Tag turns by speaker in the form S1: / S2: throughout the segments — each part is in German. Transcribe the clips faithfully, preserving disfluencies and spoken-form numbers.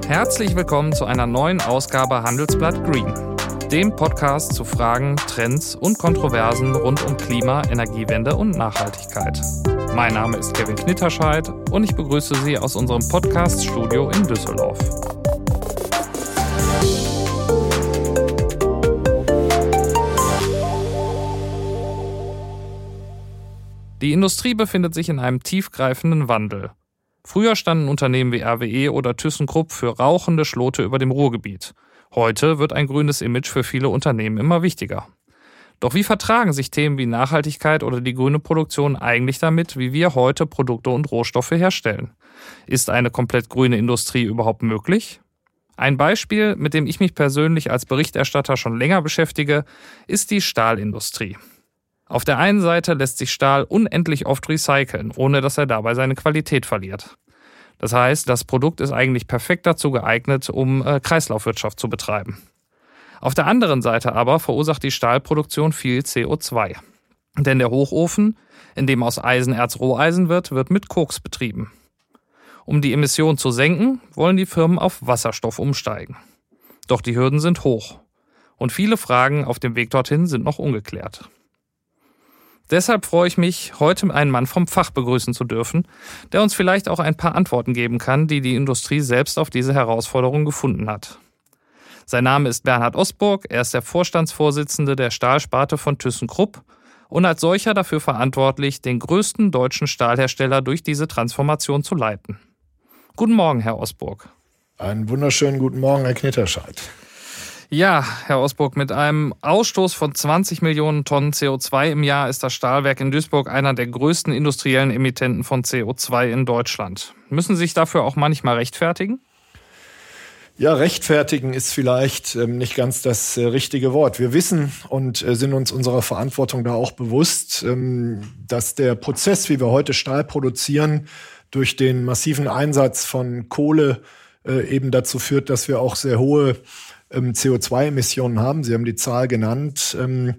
S1: Herzlich willkommen zu einer neuen Ausgabe Handelsblatt Green, dem Podcast zu Fragen, Trends und Kontroversen rund um Klima, Energiewende und Nachhaltigkeit. Mein Name ist Kevin Knitterscheid und ich begrüße Sie aus unserem Podcast-Studio in Düsseldorf. Die Industrie befindet sich in einem tiefgreifenden Wandel. Früher standen Unternehmen wie R W E oder ThyssenKrupp für rauchende Schlote über dem Ruhrgebiet. Heute wird ein grünes Image für viele Unternehmen immer wichtiger. Doch wie vertragen sich Themen wie Nachhaltigkeit oder die grüne Produktion eigentlich damit, wie wir heute Produkte und Rohstoffe herstellen? Ist eine komplett grüne Industrie überhaupt möglich? Ein Beispiel, mit dem ich mich persönlich als Berichterstatter schon länger beschäftige, ist die Stahlindustrie. Auf der einen Seite lässt sich Stahl unendlich oft recyceln, ohne dass er dabei seine Qualität verliert. Das heißt, das Produkt ist eigentlich perfekt dazu geeignet, um äh, Kreislaufwirtschaft zu betreiben. Auf der anderen Seite aber verursacht die Stahlproduktion viel C O zwei. Denn der Hochofen, in dem aus Eisenerz Roheisen wird, wird mit Koks betrieben. Um die Emissionen zu senken, wollen die Firmen auf Wasserstoff umsteigen. Doch die Hürden sind hoch. Und viele Fragen auf dem Weg dorthin sind noch ungeklärt. Deshalb freue ich mich, heute einen Mann vom Fach begrüßen zu dürfen, der uns vielleicht auch ein paar Antworten geben kann, die die Industrie selbst auf diese Herausforderung gefunden hat. Sein Name ist Bernhard Osburg, er ist der Vorstandsvorsitzende der Stahlsparte von ThyssenKrupp und als solcher dafür verantwortlich, den größten deutschen Stahlhersteller durch diese Transformation zu leiten. Guten Morgen, Herr Osburg.
S2: Einen wunderschönen guten Morgen, Herr Knitterscheid.
S1: Ja, Herr Osburg, mit einem Ausstoß von zwanzig Millionen Tonnen C O zwei im Jahr ist das Stahlwerk in Duisburg einer der größten industriellen Emittenten von C O zwei in Deutschland. Müssen Sie sich dafür auch manchmal rechtfertigen?
S2: Ja, rechtfertigen ist vielleicht ähm, nicht ganz das äh, richtige Wort. Wir wissen und äh, sind uns unserer Verantwortung da auch bewusst, ähm, dass der Prozess, wie wir heute Stahl produzieren, durch den massiven Einsatz von Kohle äh, eben dazu führt, dass wir auch sehr hohe C O zwei Emissionen haben. Sie haben die Zahl genannt.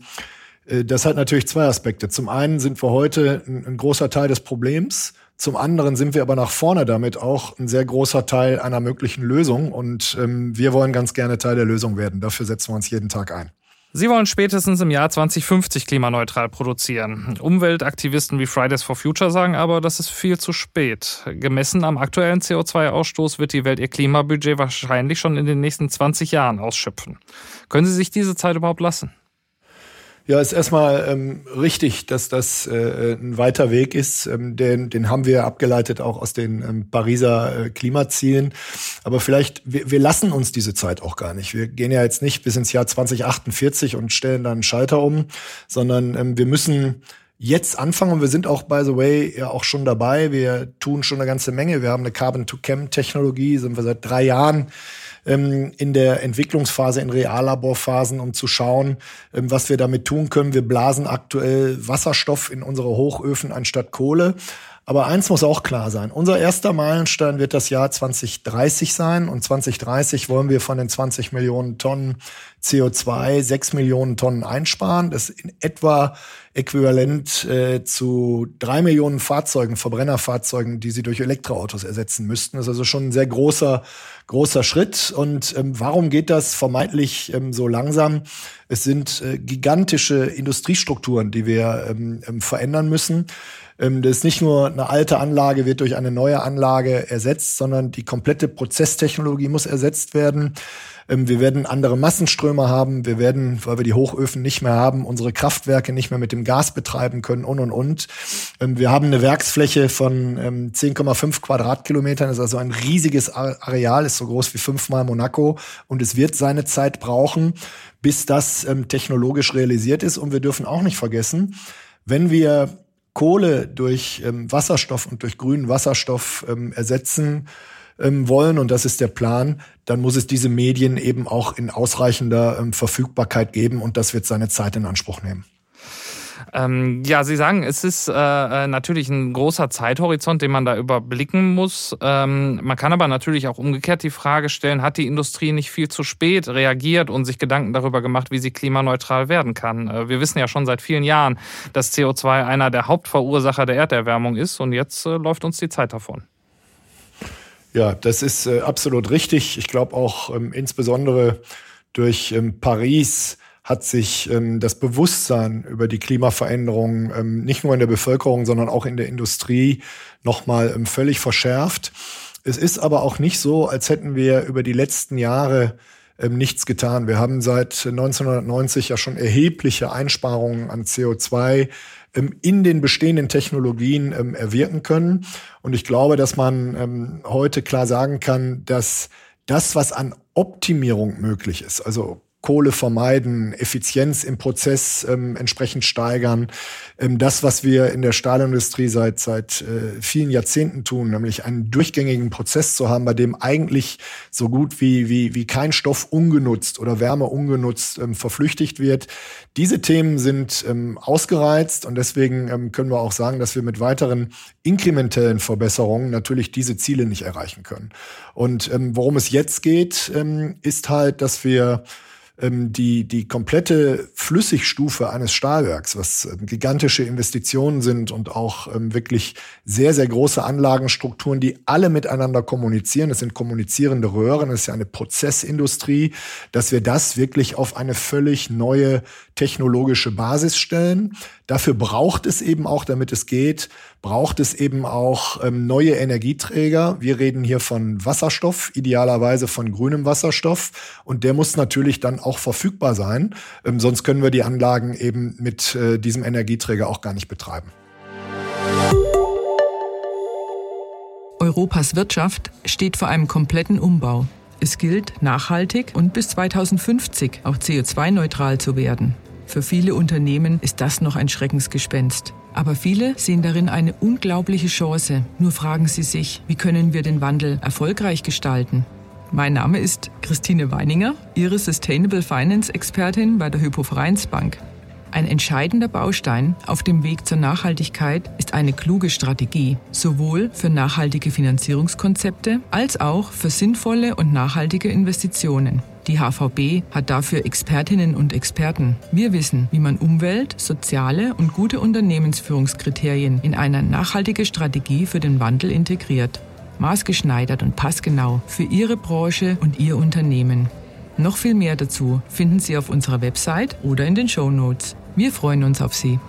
S2: Das hat natürlich zwei Aspekte. Zum einen sind wir heute ein großer Teil des Problems. Zum anderen sind wir aber nach vorne damit auch ein sehr großer Teil einer möglichen Lösung. Und wir wollen ganz gerne Teil der Lösung werden. Dafür setzen wir uns jeden Tag ein.
S1: Sie wollen spätestens im Jahr zwanzig fünfzig klimaneutral produzieren. Umweltaktivisten wie Fridays for Future sagen aber, das ist viel zu spät. Gemessen am aktuellen C O zwei Ausstoß wird die Welt ihr Klimabudget wahrscheinlich schon in den nächsten zwanzig Jahren ausschöpfen. Können Sie sich diese Zeit überhaupt lassen?
S2: Ja, ist erstmal ähm, richtig, dass das äh, ein weiter Weg ist. Ähm, den, den haben wir abgeleitet auch aus den ähm, Pariser äh, Klimazielen. Aber vielleicht, wir, wir lassen uns diese Zeit auch gar nicht. Wir gehen ja jetzt nicht bis ins Jahr zwanzig achtundvierzig und stellen dann einen Schalter um, sondern ähm, wir müssen jetzt anfangen. Und wir sind auch, by the way, ja auch schon dabei. Wir tun schon eine ganze Menge. Wir haben eine Carbon-to-Chem-Technologie, sind wir seit drei Jahren in der Entwicklungsphase, in Reallaborphasen, um zu schauen, was wir damit tun können. Wir blasen aktuell Wasserstoff in unsere Hochöfen anstatt Kohle. Aber eins muss auch klar sein. Unser erster Meilenstein wird das Jahr zwanzig dreißig sein. Und zwanzig dreißig wollen wir von den zwanzig Millionen Tonnen C O zwei sechs Millionen Tonnen einsparen. Das ist in etwa äquivalent äh, zu drei Millionen Fahrzeugen, Verbrennerfahrzeugen, die sie durch Elektroautos ersetzen müssten. Das ist also schon ein sehr großer, großer Schritt. Und ähm, warum geht das vermeintlich ähm, so langsam? Es sind äh, gigantische Industriestrukturen, die wir ähm, ähm, verändern müssen. Das ist nicht nur eine alte Anlage, wird durch eine neue Anlage ersetzt, sondern die komplette Prozesstechnologie muss ersetzt werden. Wir werden andere Massenströme haben. Wir werden, weil wir die Hochöfen nicht mehr haben, unsere Kraftwerke nicht mehr mit dem Gas betreiben können und, und, und. Wir haben eine Werksfläche von zehn Komma fünf Quadratkilometern. Das ist also ein riesiges Areal, ist so groß wie fünfmal Monaco. Und es wird seine Zeit brauchen, bis das technologisch realisiert ist. Und wir dürfen auch nicht vergessen, wenn wir Kohle durch ähm, Wasserstoff und durch grünen Wasserstoff ähm, ersetzen ähm, wollen, und das ist der Plan, dann muss es diese Medien eben auch in ausreichender ähm, Verfügbarkeit geben, und das wird seine Zeit in Anspruch nehmen.
S1: Ähm, ja, Sie sagen, es ist äh, natürlich ein großer Zeithorizont, den man da überblicken muss. Ähm, man kann aber natürlich auch umgekehrt die Frage stellen, hat die Industrie nicht viel zu spät reagiert und sich Gedanken darüber gemacht, wie sie klimaneutral werden kann? Äh, wir wissen ja schon seit vielen Jahren, dass C O zwei einer der Hauptverursacher der Erderwärmung ist, und jetzt äh, läuft uns die Zeit davon.
S2: Ja, das ist äh, absolut richtig. Ich glaube auch ähm, insbesondere durch ähm, Paris hat sich ähm, das Bewusstsein über die Klimaveränderung ähm, nicht nur in der Bevölkerung, sondern auch in der Industrie nochmal ähm, völlig verschärft. Es ist aber auch nicht so, als hätten wir über die letzten Jahre ähm, nichts getan. Wir haben seit neunzehnhundertneunzig ja schon erhebliche Einsparungen an C O zwei ähm, in den bestehenden Technologien ähm, erwirken können. Und ich glaube, dass man ähm, heute klar sagen kann, dass das, was an Optimierung möglich ist, also Kohle vermeiden, Effizienz im Prozess ähm, entsprechend steigern. Ähm, das, was wir in der Stahlindustrie seit seit äh, vielen Jahrzehnten tun, nämlich einen durchgängigen Prozess zu haben, bei dem eigentlich so gut wie wie wie kein Stoff ungenutzt oder Wärme ungenutzt ähm, verflüchtigt wird. Diese Themen sind ähm, ausgereizt und deswegen ähm, können wir auch sagen, dass wir mit weiteren inkrementellen Verbesserungen natürlich diese Ziele nicht erreichen können. Und ähm, worum es jetzt geht, ähm, ist halt, dass wir die die komplette Flüssigstufe eines Stahlwerks, was gigantische Investitionen sind und auch ähm, wirklich sehr, sehr große Anlagenstrukturen, die alle miteinander kommunizieren. Es sind kommunizierende Röhren, es ist ja eine Prozessindustrie, dass wir das wirklich auf eine völlig neue technologische Basis stellen. Dafür braucht es eben auch, damit es geht, braucht es eben auch ähm, neue Energieträger. Wir reden hier von Wasserstoff, idealerweise von grünem Wasserstoff. Und der muss natürlich dann auch verfügbar sein. Ähm, sonst können wir die Anlagen eben mit äh, diesem Energieträger auch gar nicht betreiben.
S3: Europas Wirtschaft steht vor einem kompletten Umbau. Es gilt, nachhaltig und bis zweitausendfünfzig auch C O zwei neutral zu werden. Für viele Unternehmen ist das noch ein Schreckensgespenst. Aber viele sehen darin eine unglaubliche Chance. Nur fragen sie sich, wie können wir den Wandel erfolgreich gestalten? Mein Name ist Christine Weininger, Ihre Sustainable Finance Expertin bei der Hypo-Vereinsbank. Ein entscheidender Baustein auf dem Weg zur Nachhaltigkeit ist eine kluge Strategie, sowohl für nachhaltige Finanzierungskonzepte als auch für sinnvolle und nachhaltige Investitionen. Die H V B hat dafür Expertinnen und Experten. Wir wissen, wie man Umwelt-, soziale und gute Unternehmensführungskriterien in eine nachhaltige Strategie für den Wandel integriert. Maßgeschneidert und passgenau für Ihre Branche und Ihr Unternehmen. Noch viel mehr dazu finden Sie auf unserer Website oder in den Shownotes. Wir freuen uns auf Sie.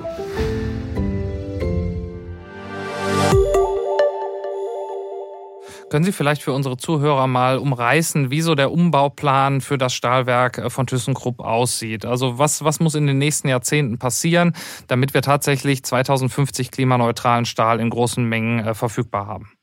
S1: Können Sie vielleicht für unsere Zuhörer mal umreißen, wie so der Umbauplan für das Stahlwerk von ThyssenKrupp aussieht? Also was, was muss in den nächsten Jahrzehnten passieren, damit wir tatsächlich zweitausendfünfzig klimaneutralen Stahl in großen Mengen äh, verfügbar haben?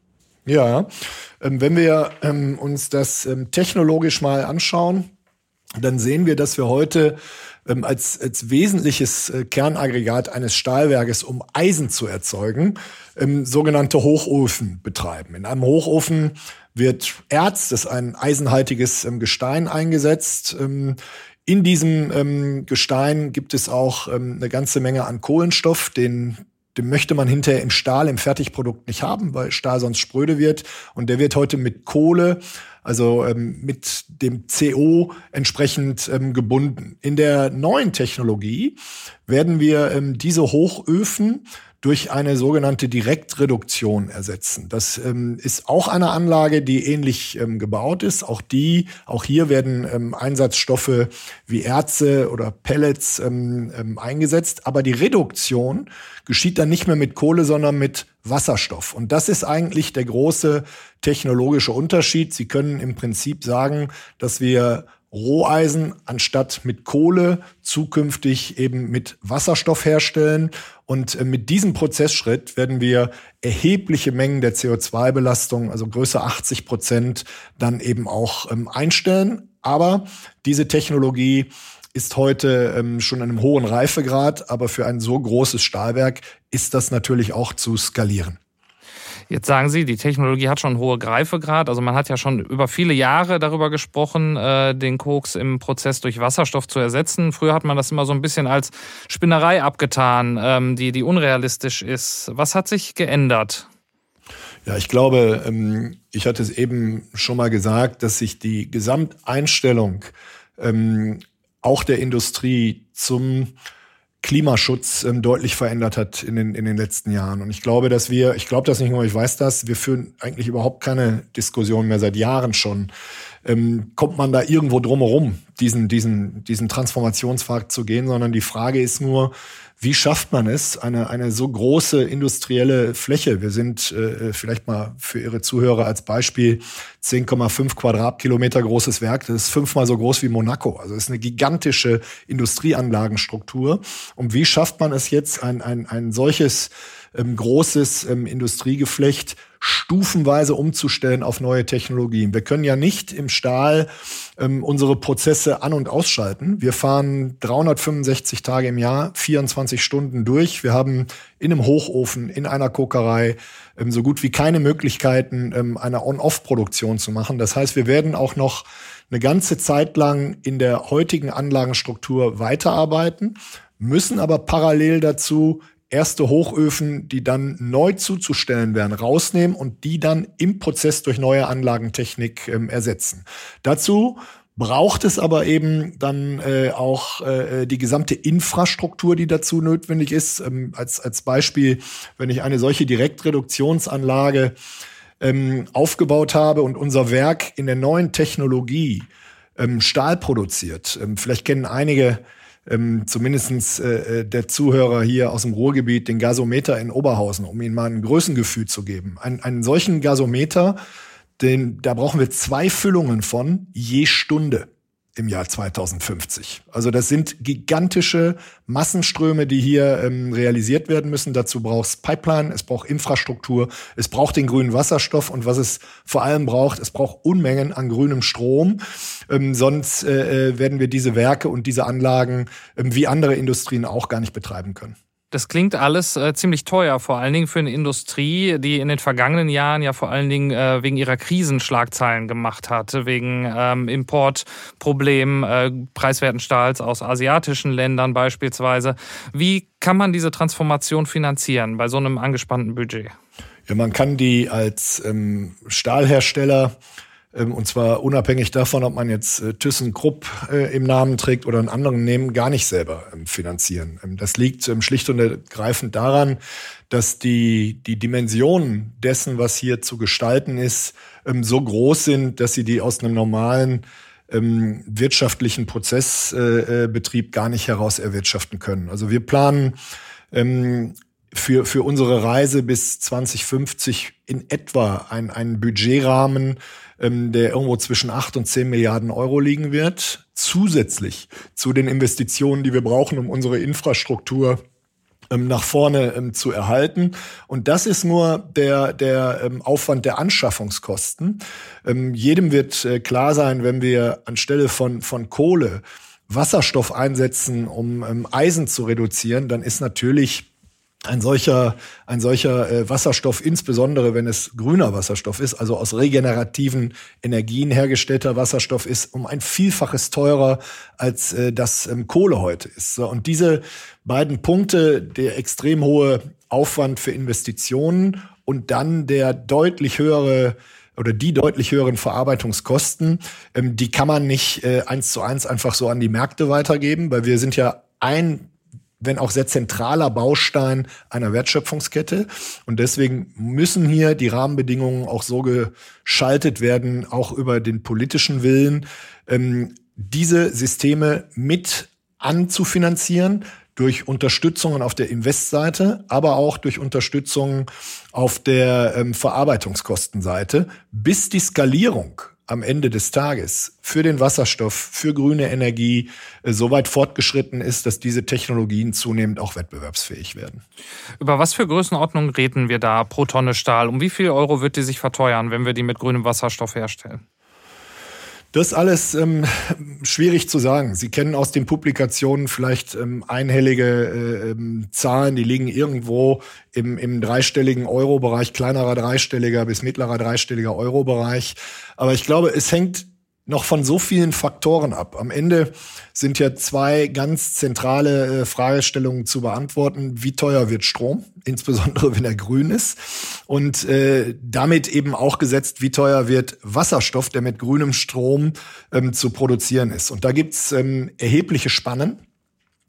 S2: Ja, ähm, wenn wir ähm, uns das ähm, technologisch mal anschauen, dann sehen wir, dass wir heute ähm, als, als wesentliches äh, Kernaggregat eines Stahlwerkes, um Eisen zu erzeugen, ähm, sogenannte Hochöfen betreiben. In einem Hochofen wird Erz, das ist ein eisenhaltiges ähm, Gestein, eingesetzt. Ähm, in diesem ähm, Gestein gibt es auch ähm, eine ganze Menge an Kohlenstoff, den Den möchte man hinterher im Stahl, im Fertigprodukt nicht haben, weil Stahl sonst spröde wird. Und der wird heute mit Kohle, also ähm, mit dem C O entsprechend ähm, gebunden. In der neuen Technologie werden wir ähm, diese Hochöfen durch eine sogenannte Direktreduktion ersetzen. Das ähm, ist auch eine Anlage, die ähnlich ähm, gebaut ist. Auch die, auch hier werden ähm, Einsatzstoffe wie Erze oder Pellets ähm, ähm, eingesetzt. Aber die Reduktion geschieht dann nicht mehr mit Kohle, sondern mit Wasserstoff. Und das ist eigentlich der große technologische Unterschied. Sie können im Prinzip sagen, dass wir Roheisen anstatt mit Kohle zukünftig eben mit Wasserstoff herstellen. Und mit diesem Prozessschritt werden wir erhebliche Mengen der C O zwei Belastung, also größer achtzig Prozent, dann eben auch ähm, einstellen. Aber diese Technologie ist heute ähm, schon in einem hohen Reifegrad, aber für ein so großes Stahlwerk ist das natürlich auch zu skalieren.
S1: Jetzt sagen Sie, die Technologie hat schon einen hohen Reifegrad. Also man hat ja schon über viele Jahre darüber gesprochen, den Koks im Prozess durch Wasserstoff zu ersetzen. Früher hat man das immer so ein bisschen als Spinnerei abgetan, die, die unrealistisch ist. Was hat sich geändert?
S2: Ja, ich glaube, ich hatte es eben schon mal gesagt, dass sich die Gesamteinstellung auch der Industrie zum Klimaschutz ähm, deutlich verändert hat in den in den letzten Jahren. Und ich glaube, dass wir, ich glaube das nicht nur, ich weiß das, wir führen eigentlich überhaupt keine Diskussion mehr seit Jahren schon. Ähm, kommt man da irgendwo drumherum, diesen diesen diesen Transformationspfad zu gehen, sondern die Frage ist nur, wie schafft man es, eine eine so große industrielle Fläche? Wir sind äh, vielleicht mal für Ihre Zuhörer als Beispiel zehn Komma fünf Quadratkilometer großes Werk. Das ist fünfmal so groß wie Monaco. Also es ist eine gigantische Industrieanlagenstruktur. Und wie schafft man es jetzt, ein ein ein solches ähm, großes ähm, Industriegeflecht stufenweise umzustellen auf neue Technologien? Wir können ja nicht im Stahl ähm, unsere Prozesse an- und ausschalten. Wir fahren dreihundertfünfundsechzig Tage im Jahr, vierundzwanzig Stunden durch. Wir haben in einem Hochofen, in einer Kokerei ähm, so gut wie keine Möglichkeiten, ähm, eine On-Off-Produktion zu machen. Das heißt, wir werden auch noch eine ganze Zeit lang in der heutigen Anlagenstruktur weiterarbeiten, müssen aber parallel dazu erste Hochöfen, die dann neu zuzustellen werden, rausnehmen und die dann im Prozess durch neue Anlagentechnik ähm, ersetzen. Dazu braucht es aber eben dann äh, auch äh, die gesamte Infrastruktur, die dazu notwendig ist. Ähm, als, als Beispiel, wenn ich eine solche Direktreduktionsanlage ähm, aufgebaut habe und unser Werk in der neuen Technologie ähm, Stahl produziert. Ähm, vielleicht kennen einige Ähm, zumindestens äh, der Zuhörer hier aus dem Ruhrgebiet den Gasometer in Oberhausen, um Ihnen mal ein Größengefühl zu geben. Ein, einen solchen Gasometer, den, da brauchen wir zwei Füllungen von je Stunde im Jahr zweitausendfünfzig. Also das sind gigantische Massenströme, die hier ähm, realisiert werden müssen. Dazu braucht es Pipeline, es braucht Infrastruktur, es braucht den grünen Wasserstoff und was es vor allem braucht, es braucht Unmengen an grünem Strom. Ähm, sonst äh, werden wir diese Werke und diese Anlagen ähm, wie andere Industrien auch gar nicht betreiben können.
S1: Das klingt alles äh, ziemlich teuer, vor allen Dingen für eine Industrie, die in den vergangenen Jahren ja vor allen Dingen äh, wegen ihrer Krisenschlagzeilen gemacht hatte, wegen ähm, Importproblemen, äh, preiswerten Stahls aus asiatischen Ländern beispielsweise. Wie kann man diese Transformation finanzieren bei so einem angespannten Budget?
S2: Ja, man kann die als ähm, Stahlhersteller, und zwar unabhängig davon, ob man jetzt äh, ThyssenKrupp äh, im Namen trägt oder einen anderen nehmen, gar nicht selber ähm, finanzieren. Ähm, das liegt ähm, schlicht und ergreifend daran, dass die die Dimensionen dessen, was hier zu gestalten ist, ähm, so groß sind, dass sie die aus einem normalen ähm, wirtschaftlichen Prozessbetrieb äh, gar nicht heraus erwirtschaften können. Also wir planen ähm, für für unsere Reise bis zwanzig fünfzig in etwa ein, einen Budgetrahmen, ähm, der irgendwo zwischen acht und zehn Milliarden Euro liegen wird, zusätzlich zu den Investitionen, die wir brauchen, um unsere Infrastruktur ähm, nach vorne ähm, zu erhalten. Und das ist nur der der ähm, Aufwand der Anschaffungskosten. Ähm, jedem wird äh, klar sein, wenn wir anstelle von von Kohle Wasserstoff einsetzen, um ähm, Eisen zu reduzieren, dann ist natürlich Ein solcher, ein solcher äh, Wasserstoff, insbesondere wenn es grüner Wasserstoff ist, also aus regenerativen Energien hergestellter Wasserstoff ist, um ein Vielfaches teurer als äh, das ähm, Kohle heute ist. So, und diese beiden Punkte, der extrem hohe Aufwand für Investitionen und dann der deutlich höhere oder die deutlich höheren Verarbeitungskosten, ähm, die kann man nicht äh, eins zu eins einfach so an die Märkte weitergeben, weil wir sind ja ein wenn auch sehr zentraler Baustein einer Wertschöpfungskette. Und deswegen müssen hier die Rahmenbedingungen auch so geschaltet werden, auch über den politischen Willen, ähm, diese Systeme mit anzufinanzieren, durch Unterstützungen auf der Investseite, aber auch durch Unterstützungen auf der ähm, Verarbeitungskostenseite, bis die Skalierung am Ende des Tages für den Wasserstoff, für grüne Energie äh, so weit fortgeschritten ist, dass diese Technologien zunehmend auch wettbewerbsfähig werden.
S1: Über was für Größenordnungen reden wir da pro Tonne Stahl? Um wie viel Euro wird die sich verteuern, wenn wir die mit grünem Wasserstoff herstellen?
S2: Das ist alles ähm, schwierig zu sagen. Sie kennen aus den Publikationen vielleicht ähm, einhellige äh, ähm, Zahlen, die liegen irgendwo im, im dreistelligen Euro-Bereich, kleinerer dreistelliger bis mittlerer dreistelliger Euro-Bereich. Aber ich glaube, es hängt noch von so vielen Faktoren ab. Am Ende sind ja zwei ganz zentrale äh, Fragestellungen zu beantworten. Wie teuer wird Strom, insbesondere wenn er grün ist? Und äh, damit eben auch gesetzt, wie teuer wird Wasserstoff, der mit grünem Strom ähm, zu produzieren ist. Und da gibt's ähm, erhebliche Spannen.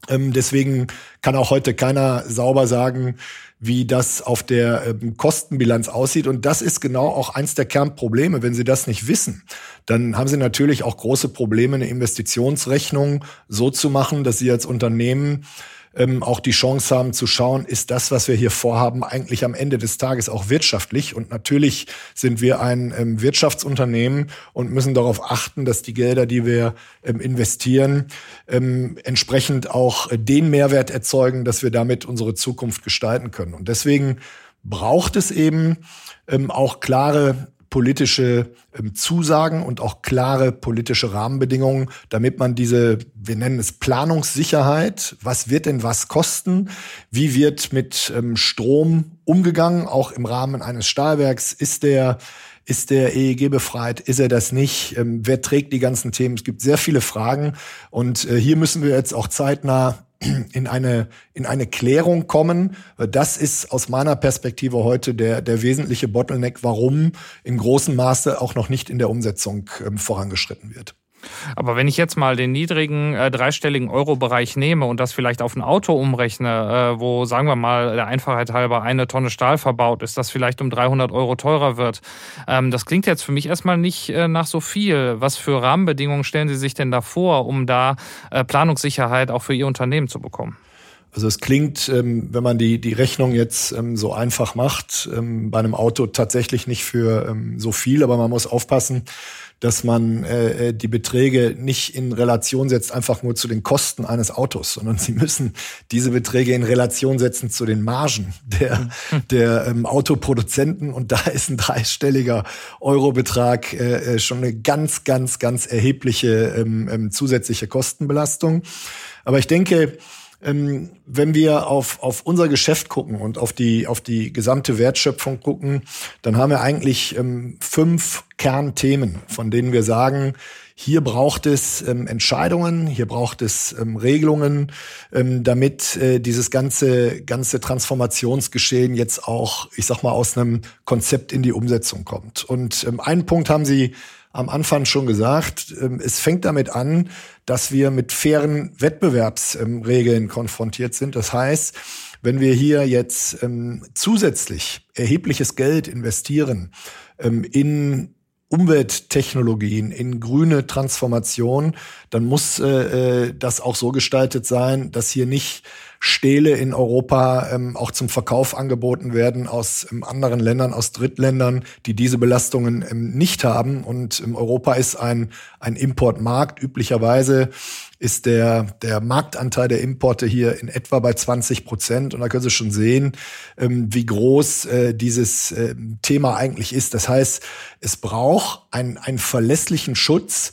S2: Ähm, deswegen kann auch heute keiner sauber sagen, wie das auf der ähm, Kostenbilanz aussieht. Und das ist genau auch eins der Kernprobleme. Wenn Sie das nicht wissen, dann haben Sie natürlich auch große Probleme, eine Investitionsrechnung so zu machen, dass Sie als Unternehmen ähm, auch die Chance haben zu schauen, ist das, was wir hier vorhaben, eigentlich am Ende des Tages auch wirtschaftlich? Und natürlich sind wir ein ähm, Wirtschaftsunternehmen und müssen darauf achten, dass die Gelder, die wir ähm, investieren, ähm, entsprechend auch äh, den Mehrwert erzeugen, dass wir damit unsere Zukunft gestalten können. Und deswegen braucht es eben ähm, auch klare politische ähm, Zusagen und auch klare politische Rahmenbedingungen, damit man diese, wir nennen es Planungssicherheit, was wird denn was kosten, wie wird mit ähm, Strom umgegangen, auch im Rahmen eines Stahlwerks, ist der Ist der E E G befreit? Ist er das nicht? Ähm, wer trägt die ganzen Themen? Es gibt sehr viele Fragen und äh, hier müssen wir jetzt auch zeitnah in eine, in eine Klärung kommen. Das ist aus meiner Perspektive heute der, der wesentliche Bottleneck, warum in großem Maße auch noch nicht in der Umsetzung ähm, vorangeschritten wird.
S1: Aber wenn ich jetzt mal den niedrigen äh, dreistelligen Euro-Bereich nehme und das vielleicht auf ein Auto umrechne, äh, wo, sagen wir mal, der Einfachheit halber eine Tonne Stahl verbaut ist, das vielleicht um dreihundert Euro teurer wird. Ähm, das klingt jetzt für mich erstmal nicht äh, nach so viel. Was für Rahmenbedingungen stellen Sie sich denn da vor, um da äh, Planungssicherheit auch für Ihr Unternehmen zu bekommen?
S2: Also es klingt, ähm, wenn man die die Rechnung jetzt ähm, so einfach macht, ähm, bei einem Auto tatsächlich nicht für ähm, so viel, aber man muss aufpassen, dass man äh, die Beträge nicht in Relation setzt, einfach nur zu den Kosten eines Autos, sondern Sie müssen diese Beträge in Relation setzen zu den Margen der der ähm, Autoproduzenten. Und da ist ein dreistelliger Eurobetrag äh, schon eine ganz, ganz, ganz erhebliche ähm, ähm, zusätzliche Kostenbelastung. Aber ich denke, Ähm, wenn wir auf, auf unser Geschäft gucken und auf die, auf die gesamte Wertschöpfung gucken, dann haben wir eigentlich ähm, fünf Kernthemen, von denen wir sagen, hier braucht es ähm, Entscheidungen, hier braucht es ähm, Regelungen, ähm, damit äh, dieses ganze, ganze Transformationsgeschehen jetzt auch, ich sag mal, aus einem Konzept in die Umsetzung kommt. Und ähm, einen Punkt haben Sie am Anfang schon gesagt, es fängt damit an, dass wir mit fairen Wettbewerbsregeln konfrontiert sind. Das heißt, wenn wir hier jetzt ähm, zusätzlich erhebliches Geld investieren ähm, in Umwelttechnologien, in grüne Transformation, dann muss äh, das auch so gestaltet sein, dass hier nicht Stähle in Europa ähm, auch zum Verkauf angeboten werden aus ähm, anderen Ländern, aus Drittländern, die diese Belastungen ähm, nicht haben. Und ähm, Europa ist ein, ein Importmarkt. Üblicherweise ist der, der Marktanteil der Importe hier in etwa bei zwanzig Prozent. Und da können Sie schon sehen, ähm, wie groß äh, dieses äh, Thema eigentlich ist. Das heißt, es braucht einen, einen verlässlichen Schutz,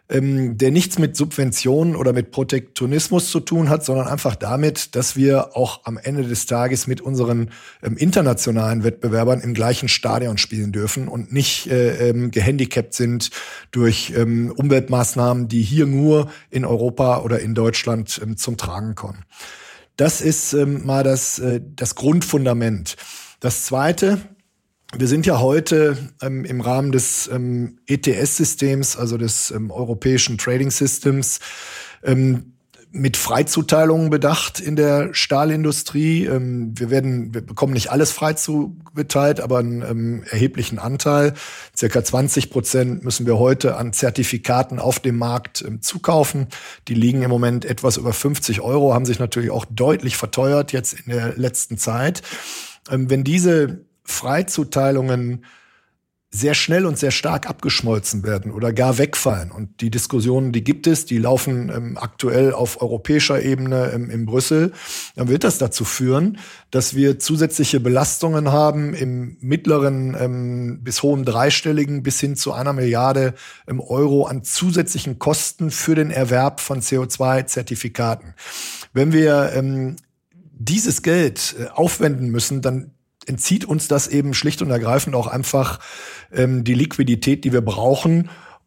S2: der nichts mit Subventionen oder mit Protektionismus zu tun hat, sondern einfach damit, dass wir auch am Ende des Tages mit unseren ähm, internationalen Wettbewerbern im gleichen Stadion spielen dürfen und nicht äh, ähm, gehandicapt sind durch ähm, Umweltmaßnahmen, die hier nur in Europa oder in Deutschland ähm, zum Tragen kommen. Das ist ähm, mal das, äh, das Grundfundament. Das Zweite: Wir sind ja heute ähm, im Rahmen des ähm, E T S-Systems, also des ähm, Europäischen Trading Systems, ähm, mit Freizuteilungen bedacht in der Stahlindustrie. Ähm, wir werden, wir bekommen nicht alles frei zugeteilt, aber einen ähm, erheblichen Anteil. Circa zwanzig Prozent müssen wir heute an Zertifikaten auf dem Markt ähm, zukaufen. Die liegen im Moment etwas über fünfzig Euro, haben sich natürlich auch deutlich verteuert jetzt in der letzten Zeit. Ähm, wenn diese Freizuteilungen sehr schnell und sehr stark abgeschmolzen werden oder gar wegfallen. Und die Diskussionen, die gibt es, die laufen ähm, aktuell auf europäischer Ebene ähm, in Brüssel. Dann wird das dazu führen, dass wir zusätzliche Belastungen haben im mittleren ähm, bis hohen dreistelligen bis hin zu einer Milliarde ähm, Euro an zusätzlichen Kosten für den Erwerb von C O zwei Zertifikaten. Wenn wir ähm, dieses Geld äh, aufwenden müssen, dann entzieht uns das eben schlicht und ergreifend auch einfach ähm, die Liquidität, die wir brauchen,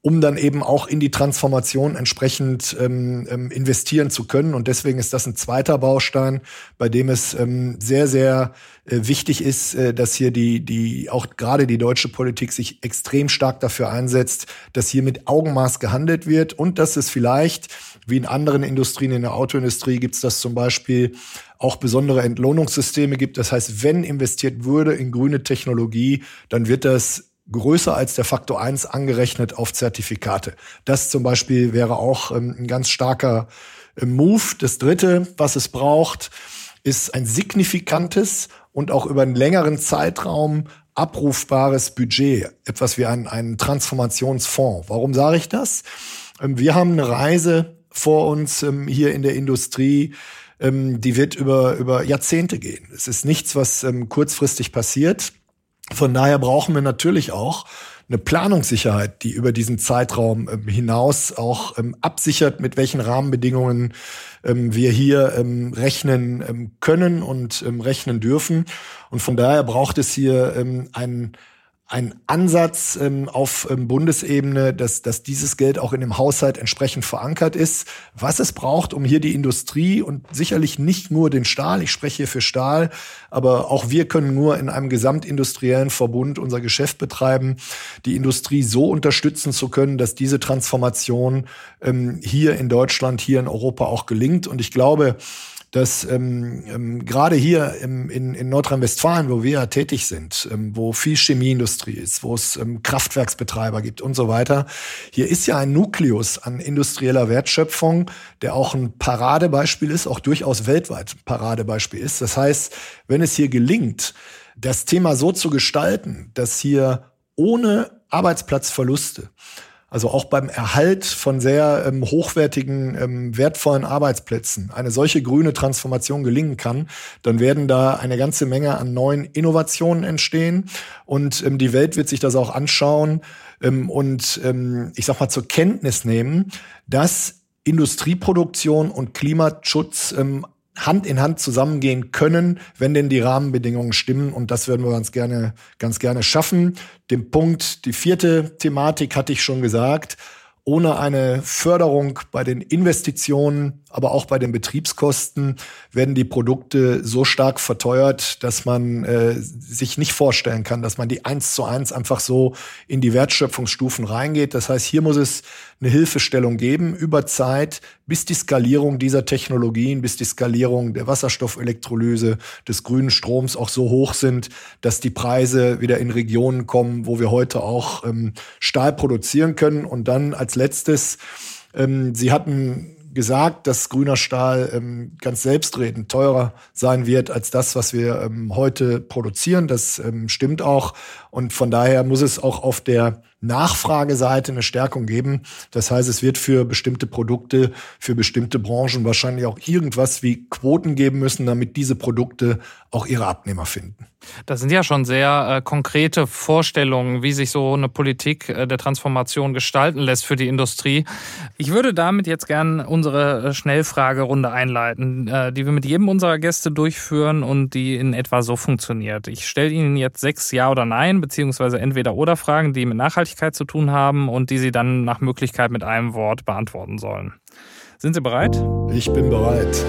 S2: um dann eben auch in die Transformation entsprechend ähm, ähm, investieren zu können. Und deswegen ist das ein zweiter Baustein, bei dem es ähm, sehr, sehr äh, wichtig ist, äh, dass hier die, die auch gerade die deutsche Politik sich extrem stark dafür einsetzt, dass hier mit Augenmaß gehandelt wird und dass es vielleicht, wie in anderen Industrien, in der Autoindustrie gibt es das zum Beispiel, auch besondere Entlohnungssysteme gibt. Das heißt, wenn investiert würde in grüne Technologie, dann wird das größer als der Faktor eins angerechnet auf Zertifikate. Das zum Beispiel wäre auch ähm, ein ganz starker äh, Move. Das Dritte, was es braucht, ist ein signifikantes und auch über einen längeren Zeitraum abrufbares Budget. Etwas wie ein, ein Transformationsfonds. Warum sage ich das? Ähm, wir haben eine Reise vor uns ähm, hier in der Industrie, ähm, die wird über, über Jahrzehnte gehen. Es ist nichts, was ähm, kurzfristig passiert. Von daher brauchen wir natürlich auch eine Planungssicherheit, die über diesen Zeitraum ähm, hinaus auch ähm, absichert, mit welchen Rahmenbedingungen ähm, wir hier ähm, rechnen ähm, können und ähm, rechnen dürfen. Und von daher braucht es hier ähm, einen Ein Ansatz ähm, auf ähm, Bundesebene, dass, dass dieses Geld auch in dem Haushalt entsprechend verankert ist, was es braucht, um hier die Industrie und sicherlich nicht nur den Stahl, ich spreche hier für Stahl, aber auch wir können nur in einem gesamtindustriellen Verbund unser Geschäft betreiben, die Industrie so unterstützen zu können, dass diese Transformation ähm, hier in Deutschland, hier in Europa auch gelingt. Und ich glaube, dass ähm, ähm, gerade hier im, in, in Nordrhein-Westfalen, wo wir ja tätig sind, ähm, wo viel Chemieindustrie ist, wo es ähm, Kraftwerksbetreiber gibt und so weiter, hier ist ja ein Nukleus an industrieller Wertschöpfung, der auch ein Paradebeispiel ist, auch durchaus weltweit ein Paradebeispiel ist. Das heißt, wenn es hier gelingt, das Thema so zu gestalten, dass hier ohne Arbeitsplatzverluste, also auch beim Erhalt von sehr ähm, hochwertigen, ähm, wertvollen Arbeitsplätzen, eine solche grüne Transformation gelingen kann, dann werden da eine ganze Menge an neuen Innovationen entstehen. Und ähm, die Welt wird sich das auch anschauen ähm, und ähm, ich sag mal zur Kenntnis nehmen, dass Industrieproduktion und Klimaschutz ähm, Hand in Hand zusammengehen können, wenn denn die Rahmenbedingungen stimmen. Und das werden wir ganz gerne, ganz gerne schaffen. Den Punkt, die vierte Thematik hatte ich schon gesagt. Ohne eine Förderung bei den Investitionen, aber auch bei den Betriebskosten werden die Produkte so stark verteuert, dass man äh, sich nicht vorstellen kann, dass man die eins zu eins einfach so in die Wertschöpfungsstufen reingeht. Das heißt, hier muss es eine Hilfestellung geben über Zeit, bis die Skalierung dieser Technologien, bis die Skalierung der Wasserstoffelektrolyse, des grünen Stroms auch so hoch sind, dass die Preise wieder in Regionen kommen, wo wir heute auch ähm, Stahl produzieren können. Und dann als letztes, ähm, Sie hatten gesagt, dass grüner Stahl ähm, ganz selbstredend teurer sein wird als das, was wir ähm, heute produzieren. Das ähm, stimmt auch. Und von daher muss es auch auf der Nachfrageseite eine Stärkung geben. Das heißt, es wird für bestimmte Produkte, für bestimmte Branchen wahrscheinlich auch irgendwas wie Quoten geben müssen, damit diese Produkte auch ihre Abnehmer finden.
S1: Das sind ja schon sehr äh, konkrete Vorstellungen, wie sich so eine Politik äh, der Transformation gestalten lässt für die Industrie. Ich würde damit jetzt gern unsere äh, Schnellfragerunde einleiten, äh, die wir mit jedem unserer Gäste durchführen und die in etwa so funktioniert. Ich stelle Ihnen jetzt sechs Ja- oder Nein, beziehungsweise Entweder-Oder-Fragen, die mit Nachhaltigkeit zu tun haben und die Sie dann nach Möglichkeit mit einem Wort beantworten sollen. Sind Sie bereit?
S2: Ich bin bereit.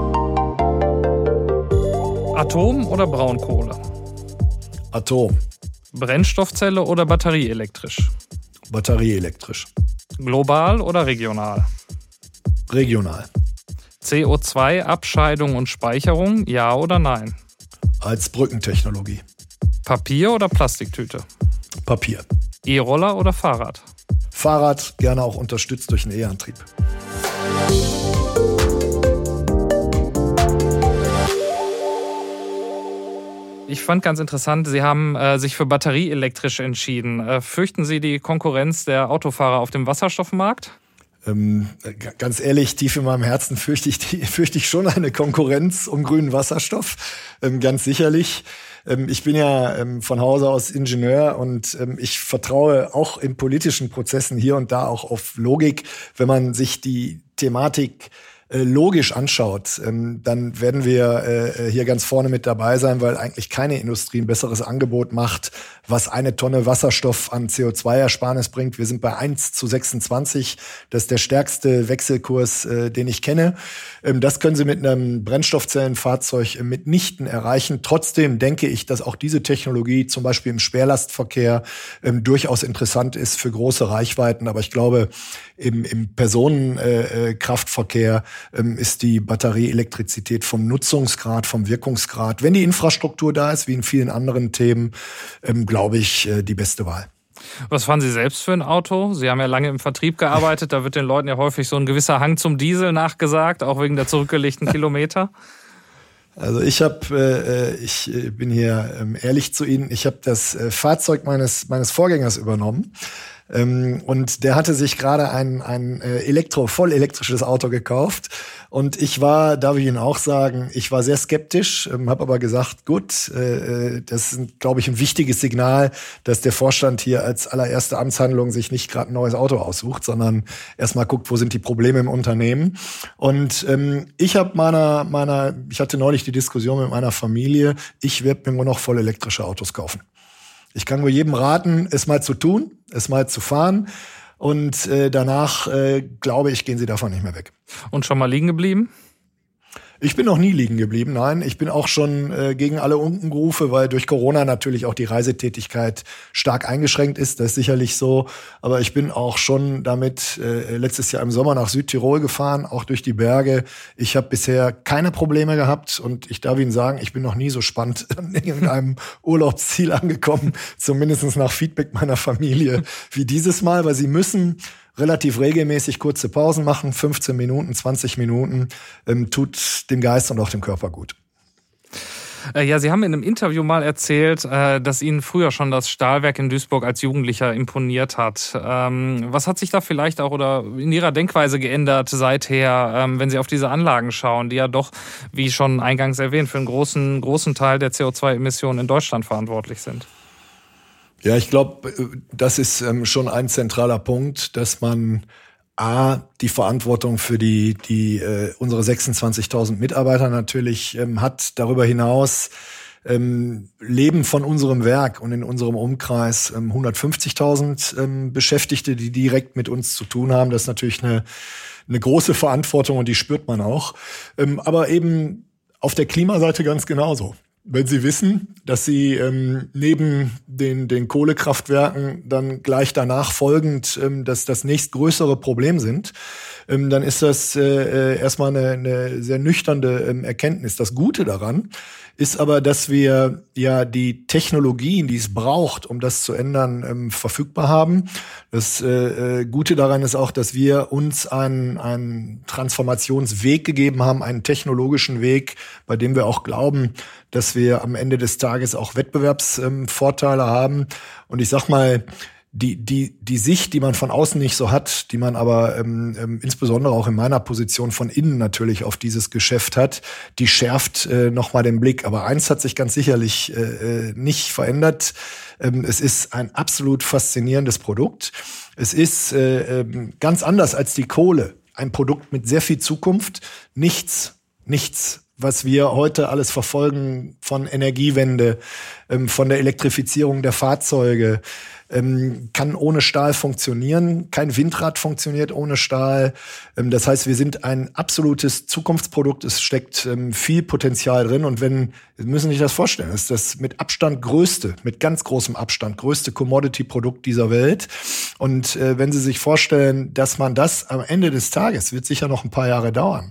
S1: Atom oder Braunkohle?
S2: Atom.
S1: Brennstoffzelle oder batterieelektrisch?
S2: Batterieelektrisch.
S1: Global oder regional?
S2: Regional.
S1: C O zwei Abscheidung und Speicherung, ja oder nein?
S2: Als Brückentechnologie.
S1: Papier oder Plastiktüte?
S2: Papier.
S1: E-Roller oder Fahrrad?
S2: Fahrrad, gerne auch unterstützt durch einen E-Antrieb.
S1: Ich fand ganz interessant, Sie haben äh, sich für batterieelektrisch entschieden. Äh, fürchten Sie die Konkurrenz der Autofahrer auf dem Wasserstoffmarkt?
S2: Ähm, ganz ehrlich, tief in meinem Herzen fürchte ich, die, fürchte ich schon eine Konkurrenz um grünen Wasserstoff. Ähm, ganz sicherlich. Ähm, ich bin ja ähm, von Hause aus Ingenieur und ähm, ich vertraue auch in politischen Prozessen hier und da auch auf Logik, wenn man sich die Thematik logisch anschaut, dann werden wir hier ganz vorne mit dabei sein, weil eigentlich keine Industrie ein besseres Angebot macht, was eine Tonne Wasserstoff an C O zwei Ersparnis bringt. Wir sind bei eins zu sechsundzwanzig. Das ist der stärkste Wechselkurs, den ich kenne. Das können Sie mit einem Brennstoffzellenfahrzeug mitnichten erreichen. Trotzdem denke ich, dass auch diese Technologie zum Beispiel im Schwerlastverkehr durchaus interessant ist für große Reichweiten. Aber ich glaube, im, im Personenkraftverkehr ist die Batterieelektrizität vom Nutzungsgrad, vom Wirkungsgrad, wenn die Infrastruktur da ist, wie in vielen anderen Themen, glaube ich, die beste Wahl.
S1: Was fahren Sie selbst für ein Auto? Sie haben ja lange im Vertrieb gearbeitet, da wird den Leuten ja häufig so ein gewisser Hang zum Diesel nachgesagt, auch wegen der zurückgelegten Kilometer.
S2: Also ich habe, äh, ich bin hier ähm, ehrlich zu Ihnen, ich habe das äh, Fahrzeug meines meines Vorgängers übernommen. Ähm, und der hatte sich gerade ein, ein äh, Elektro, voll elektrisches Auto gekauft. Und ich war, darf ich Ihnen auch sagen, ich war sehr skeptisch, ähm, habe aber gesagt, gut, äh, das ist, glaube ich, ein wichtiges Signal, dass der Vorstand hier als allererste Amtshandlung sich nicht gerade ein neues Auto aussucht, sondern erstmal guckt, wo sind die Probleme im Unternehmen. Und ähm, ich habe meiner, meiner, ich hatte neulich die Diskussion mit meiner Familie, ich werde mir nur noch voll elektrische Autos kaufen. Ich kann nur jedem raten, es mal zu tun, es mal zu fahren. Und äh, danach, äh, glaube ich, gehen sie davon nicht mehr weg.
S1: Und schon mal liegen geblieben?
S2: Ich bin noch nie liegen geblieben, nein. Ich bin auch schon äh, gegen alle Unkenrufe, weil durch Corona natürlich auch die Reisetätigkeit stark eingeschränkt ist. Das ist sicherlich so. Aber ich bin auch schon damit äh, letztes Jahr im Sommer nach Südtirol gefahren, auch durch die Berge. Ich habe bisher keine Probleme gehabt und ich darf Ihnen sagen, ich bin noch nie so spannend an irgendeinem Urlaubsziel angekommen, zumindest nach Feedback meiner Familie, wie dieses Mal, weil sie müssen relativ regelmäßig kurze Pausen machen, fünfzehn Minuten, zwanzig Minuten, ähm, tut dem Geist und auch dem Körper gut.
S1: Ja, Sie haben in einem Interview mal erzählt, dass Ihnen früher schon das Stahlwerk in Duisburg als Jugendlicher imponiert hat. Was hat sich da vielleicht auch oder in Ihrer Denkweise geändert seither, wenn Sie auf diese Anlagen schauen, die ja doch, wie schon eingangs erwähnt, für einen großen, großen Teil der C O zwei Emissionen in Deutschland verantwortlich sind?
S2: Ja, ich glaube, das ist ähm, schon ein zentraler Punkt, dass man A, die Verantwortung für die, die äh, unsere sechsundzwanzigtausend Mitarbeiter natürlich ähm, hat. Darüber hinaus ähm, leben von unserem Werk und in unserem Umkreis ähm, hundertfünfzigtausend ähm, Beschäftigte, die direkt mit uns zu tun haben. Das ist natürlich eine, eine große Verantwortung und die spürt man auch. Ähm, aber eben auf der Klimaseite ganz genauso. Wenn Sie wissen, dass Sie ähm, neben den, den Kohlekraftwerken dann gleich danach folgend ähm, das, das nächstgrößere Problem sind, ähm, dann ist das äh, erstmal eine, eine sehr nüchterne ähm, Erkenntnis. Das Gute daran ist aber, dass wir ja die Technologien, die es braucht, um das zu ändern, ähm, verfügbar haben. Das äh, Gute daran ist auch, dass wir uns einen, einen Transformationsweg gegeben haben, einen technologischen Weg, bei dem wir auch glauben, dass wir am Ende des Tages auch Wettbewerbsvorteile ähm, haben. Und ich sag mal, die die die Sicht, die man von außen nicht so hat, die man aber ähm, ähm, insbesondere auch in meiner Position von innen natürlich auf dieses Geschäft hat, die schärft äh, nochmal den Blick. Aber eins hat sich ganz sicherlich äh, nicht verändert. Ähm, es ist ein absolut faszinierendes Produkt. Es ist äh, äh, ganz anders als die Kohle. Ein Produkt mit sehr viel Zukunft. Nichts, nichts, was wir heute alles verfolgen von Energiewende, ähm, von der Elektrifizierung der Fahrzeuge, ähm, kann ohne Stahl funktionieren. Kein Windrad funktioniert ohne Stahl. Ähm, das heißt, wir sind ein absolutes Zukunftsprodukt. Es steckt ähm, viel Potenzial drin. Und wenn, Sie müssen sich das vorstellen, ist das mit Abstand größte, mit ganz großem Abstand größte Commodity-Produkt dieser Welt. Und äh, wenn Sie sich vorstellen, dass man das am Ende des Tages, wird sicher noch ein paar Jahre dauern,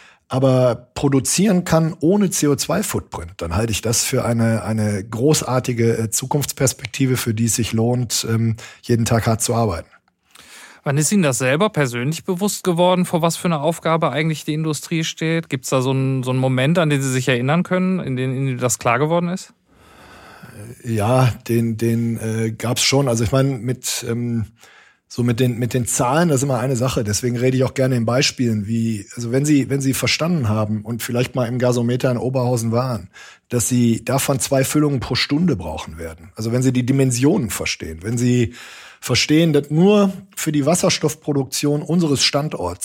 S2: aber produzieren kann ohne C O zwei Footprint, dann halte ich das für eine eine großartige Zukunftsperspektive, für die es sich lohnt, jeden Tag hart zu arbeiten.
S1: Wann ist Ihnen das selber persönlich bewusst geworden, vor was für eine Aufgabe eigentlich die Industrie steht? Gibt es da so einen, so einen Moment, an den Sie sich erinnern können, in dem Ihnen das klar geworden ist?
S2: Ja, den, den äh, gab es schon. Also ich meine, mit ähm, So mit den mit den Zahlen, das ist immer eine Sache. Deswegen rede ich auch gerne in Beispielen, wie also wenn Sie wenn Sie verstanden haben und vielleicht mal im Gasometer in Oberhausen waren, dass Sie davon zwei Füllungen pro Stunde brauchen werden. Also wenn Sie die Dimensionen verstehen, wenn Sie verstehen, dass nur für die Wasserstoffproduktion unseres Standorts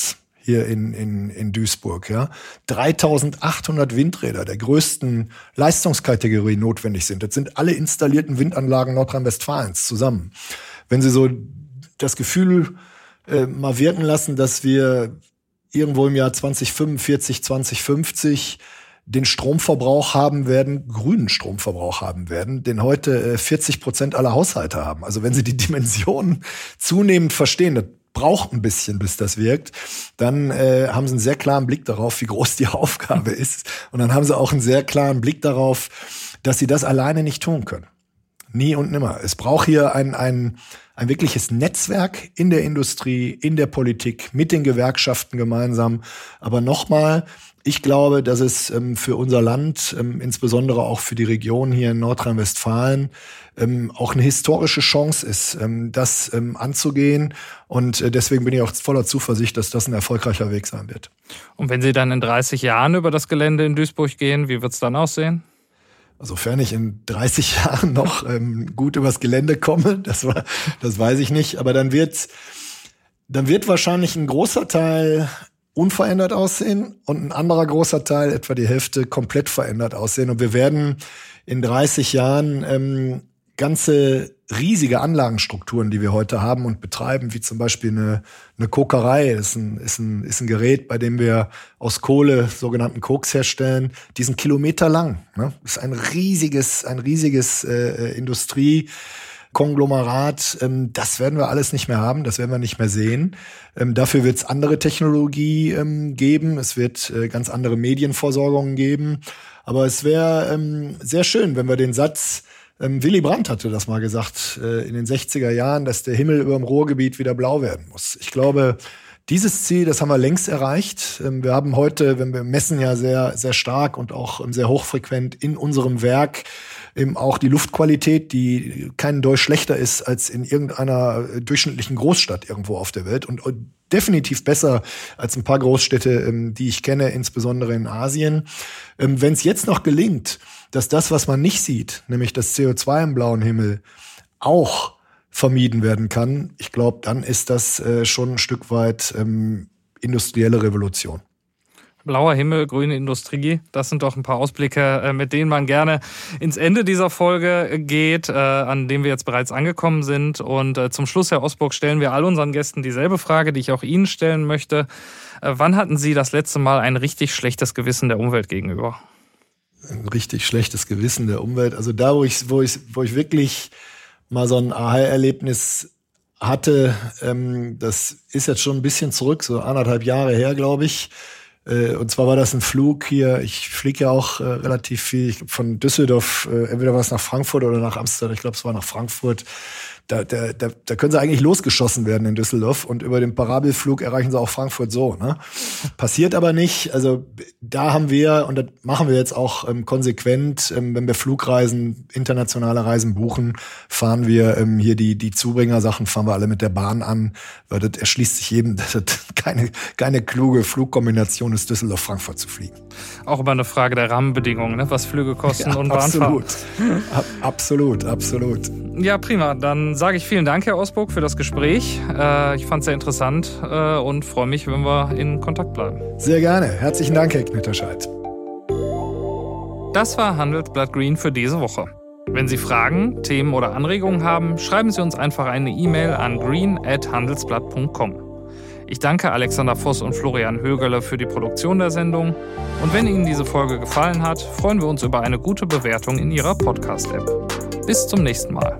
S2: hier in, in, in Duisburg. Ja. dreitausendachthundert Windräder der größten Leistungskategorie notwendig sind. Das sind alle installierten Windanlagen Nordrhein-Westfalens zusammen. Wenn Sie so das Gefühl äh, mal wirken lassen, dass wir irgendwo im Jahr zwanzig fünfundvierzig, zwanzig fünfzig den Stromverbrauch haben werden, grünen Stromverbrauch haben werden, den heute äh, vierzig Prozent aller Haushalte haben. Also wenn Sie die Dimensionen zunehmend verstehen, das braucht ein bisschen, bis das wirkt, dann äh, haben Sie einen sehr klaren Blick darauf, wie groß die Aufgabe ist. Und dann haben Sie auch einen sehr klaren Blick darauf, dass Sie das alleine nicht tun können. Nie und nimmer. Es braucht hier ein, ein, ein wirkliches Netzwerk in der Industrie, in der Politik, mit den Gewerkschaften gemeinsam. Aber nochmal, ich glaube, dass es ähm, für unser Land, ähm, insbesondere auch für die Region hier in Nordrhein-Westfalen, ähm, auch eine historische Chance ist, ähm, das ähm, anzugehen. Und äh, deswegen bin ich auch voller Zuversicht, dass das ein erfolgreicher Weg sein wird.
S1: Und wenn Sie dann in dreißig Jahren über das Gelände in Duisburg gehen, wie wird es dann aussehen?
S2: Sofern ich in dreißig Jahren noch ähm, gut übers Gelände komme, das, war, das weiß ich nicht. Aber dann wird, dann wird wahrscheinlich ein großer Teil unverändert aussehen und ein anderer großer Teil, etwa die Hälfte, komplett verändert aussehen. Und wir werden in dreißig Jahren ähm, ganze riesige Anlagenstrukturen, die wir heute haben und betreiben, wie zum Beispiel eine, eine Kokerei, das ist ein, ist ein, ist ein Gerät, bei dem wir aus Kohle sogenannten Koks herstellen, die sind kilometerlang. Ne? Das ist ein riesiges, ein riesiges äh, Industriekonglomerat. Ähm, das werden wir alles nicht mehr haben, das werden wir nicht mehr sehen. Ähm, dafür wird es andere Technologie ähm, geben, es wird äh, ganz andere Medienversorgungen geben. Aber es wäre ähm, sehr schön, wenn wir den Satz, Ähm, Willy Brandt hatte das mal gesagt, äh, in den sechziger Jahren, dass der Himmel über dem Ruhrgebiet wieder blau werden muss. Ich glaube, dieses Ziel, das haben wir längst erreicht. Ähm, wir haben heute, wenn wir messen ja sehr, sehr stark und auch ähm, sehr hochfrequent in unserem Werk eben auch die Luftqualität, die keinen Deut schlechter ist als in irgendeiner durchschnittlichen Großstadt irgendwo auf der Welt und, und definitiv besser als ein paar Großstädte, ähm, die ich kenne, insbesondere in Asien. Ähm, wenn es jetzt noch gelingt, dass das, was man nicht sieht, nämlich das C O zwei im blauen Himmel, auch vermieden werden kann, ich glaube, dann ist das äh, schon ein Stück weit ähm, industrielle Revolution.
S1: Blauer Himmel, grüne Industrie, das sind doch ein paar Ausblicke, mit denen man gerne ins Ende dieser Folge geht, an dem wir jetzt bereits angekommen sind. Und zum Schluss, Herr Osburg, stellen wir all unseren Gästen dieselbe Frage, die ich auch Ihnen stellen möchte. Wann hatten Sie das letzte Mal ein richtig schlechtes Gewissen der Umwelt gegenüber?
S2: Ein richtig schlechtes Gewissen der Umwelt. Also da, wo ich, wo ich, wo ich wirklich mal so ein Aha-Erlebnis hatte, ähm, das ist jetzt schon ein bisschen zurück, so anderthalb Jahre her, glaube ich. Und zwar war das ein Flug hier, ich fliege ja auch äh, relativ viel, ich glaub, von Düsseldorf, äh, entweder war es nach Frankfurt oder nach Amsterdam, ich glaube, es war nach Frankfurt. Da, da, da, da können sie eigentlich losgeschossen werden in Düsseldorf und über den Parabelflug erreichen sie auch Frankfurt so. Ne? Passiert aber nicht. Also da haben wir, und das machen wir jetzt auch ähm, konsequent, ähm, wenn wir Flugreisen, internationale Reisen buchen, fahren wir ähm, hier die die Zubringersachen, fahren wir alle mit der Bahn an, weil das erschließt sich jedem, dass das keine, keine kluge Flugkombination ist, Düsseldorf-Frankfurt zu fliegen. Auch immer eine Frage der Rahmenbedingungen, ne? Was Flüge kosten ja, und Bahnfahren. Absolut, absolut, absolut.
S1: Ja, prima. Dann sage ich vielen Dank, Herr Osburg, für das Gespräch. Ich fand es sehr interessant und freue mich, wenn wir in Kontakt bleiben.
S2: Sehr gerne. Herzlichen Dank, Herr Knitterscheid.
S1: Das war Handelsblatt Green für diese Woche. Wenn Sie Fragen, Themen oder Anregungen haben, schreiben Sie uns einfach eine E-Mail an green at handelsblatt punkt com. Ich danke Alexander Voss und Florian Högerle für die Produktion der Sendung. Und wenn Ihnen diese Folge gefallen hat, freuen wir uns über eine gute Bewertung in Ihrer Podcast-App. Bis zum nächsten Mal.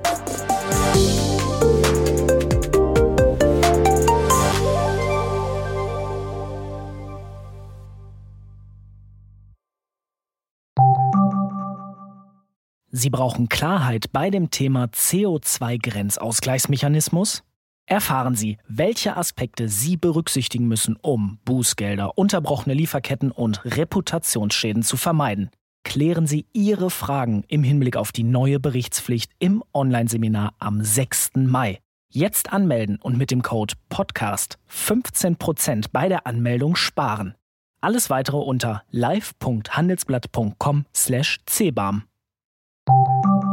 S4: Sie brauchen Klarheit bei dem Thema C O zwei Grenzausgleichsmechanismus? Erfahren Sie, welche Aspekte Sie berücksichtigen müssen, um Bußgelder, unterbrochene Lieferketten und Reputationsschäden zu vermeiden. Klären Sie Ihre Fragen im Hinblick auf die neue Berichtspflicht im Online-Seminar am sechsten Mai. Jetzt anmelden und mit dem Code Podcast fünfzehn Prozent bei der Anmeldung sparen. Alles weitere unter live punkt handelsblatt punkt com slash c b a m.